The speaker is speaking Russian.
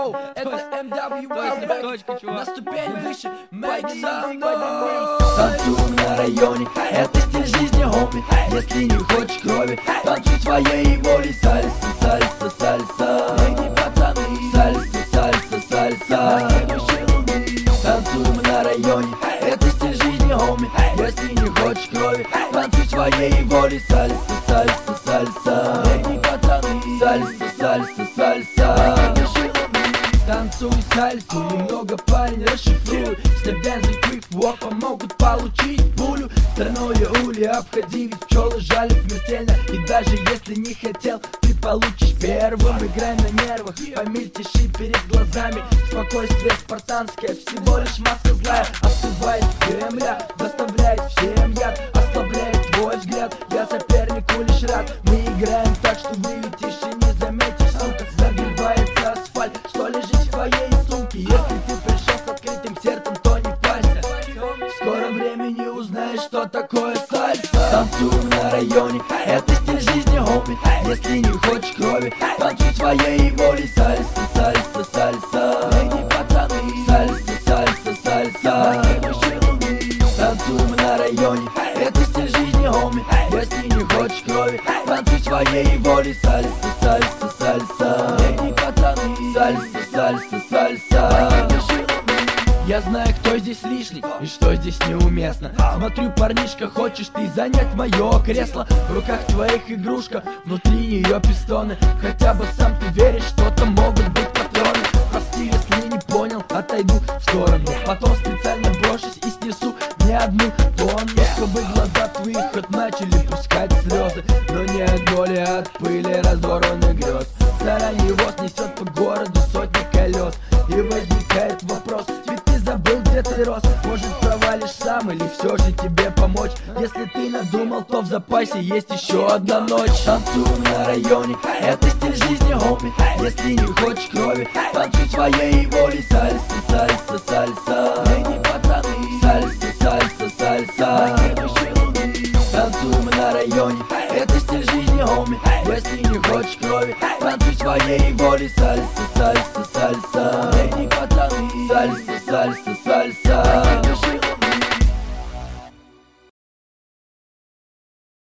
Йоу, это MWR, на ступень выше, make some noise. Танцуем на районе, это стиль жизни, хоми. Если не хочешь крови, танцуй своей волей. Сальса, сальса, сальса. Эй, пацаны, сальса, сальса, сальса. Танцуем на районе, это стиль жизни, хоми. Если не хочешь крови, танцуй своей волей. Сальса, сальса, сальса. Эй, пацаны, сальса, сальса, сальса. Танцуй сальсу, немного парень расшифрую. Степ-дэнс и квик-вок помогут получить пулю. Стороной ули обходи, ведь пчелы жали смертельно. И даже если не хотел, ты получишь первым. Играй на нервах, пойми, тиши перед глазами. Спокойствие спартанское, всего лишь маска злая. Остывает земля, доставляет всем яд. Ослабляет твой взгляд, я сопернику лишь рад. Мы играем так, что вылетишь и не заметишь, сука. Загребается асфальт, что лежит в твоей сумке. Если ты пришел с открытым сердцем, то не парься. В скором времени узнаешь, что такое сальса. Танцуем на районе, это стиль жизни, хоми. Если не хочешь крови, танцуй своей волей. Сальса, сальса, сальса. Эй, пацаны, сальса, сальса, сальса. Танцуем на районе, это стиль жизни, хоми. Если не хочешь крови, танцуй своей волей. Сальса, сальса, сальса. Эй, пацаны, сальса, сальса, сальса. Я знаю, кто здесь лишний и что здесь неуместно. Смотрю, парнишка, хочешь ты занять мое кресло? В руках твоих игрушка, внутри нее пистоны. Хотя бы сам ты веришь, что-то могут быть патроны. Прости, если не понял, отойду в сторону. Потом специально брошусь и снесу не одну тонну. Чтобы глаза твоих хоть начали пускать слезы. Но не от боли, а от пыли разорванных грез. Заранее его снесет по городу сотни колес. И возникает вопрос, ведь ты забыл, где ты рос. Может, провалишь сам или все же тебе помочь? Если ты надумал, то в запасе есть еще одна ночь. Танцуем на районе, это стиль жизни, хоми. Если не хочешь крови, танцуй своей волей. Сальса, сальса, сальса. Эй, пацаны, сальса, сальса, сальса. Танцуем на районе, это стиль жизни, хоми. Если не хочешь крови, танцуй своей волей. Сальса, сальса, сальса. Эй, пацаны, сальса, сальса, сальса.